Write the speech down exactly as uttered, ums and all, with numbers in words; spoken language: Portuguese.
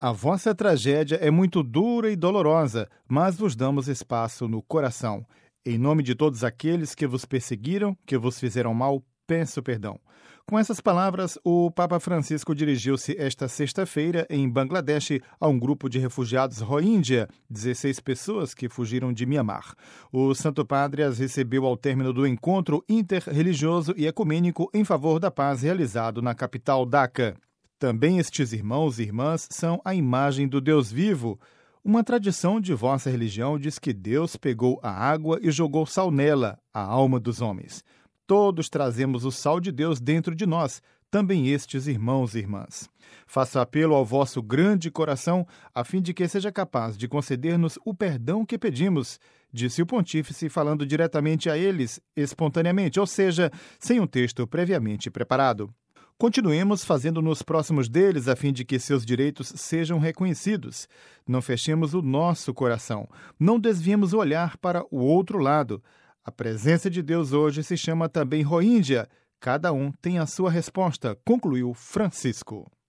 A vossa tragédia é muito dura e dolorosa, mas vos damos espaço no coração. Em nome de todos aqueles que vos perseguiram, que vos fizeram mal, peço perdão. Com essas palavras, o Papa Francisco dirigiu-se esta sexta-feira em Bangladesh a um grupo de refugiados Rohingya, dezesseis pessoas que fugiram de Mianmar. O Santo Padre as recebeu ao término do encontro interreligioso e ecumênico em favor da paz realizado na capital Dhaka. Também estes irmãos e irmãs são a imagem do Deus vivo. Uma tradição de vossa religião diz que Deus pegou a água e jogou sal nela, a alma dos homens. Todos trazemos o sal de Deus dentro de nós, também estes irmãos e irmãs. Faço apelo ao vosso grande coração, a fim de que seja capaz de conceder-nos o perdão que pedimos, disse o pontífice falando diretamente a eles, espontaneamente, ou seja, sem um texto previamente preparado. Continuemos fazendo-nos próximos deles a fim de que seus direitos sejam reconhecidos. Não fechemos o nosso coração, não desviemos o olhar para o outro lado. A presença de Deus hoje se chama também Rohingya. Cada um tem a sua resposta, concluiu Francisco.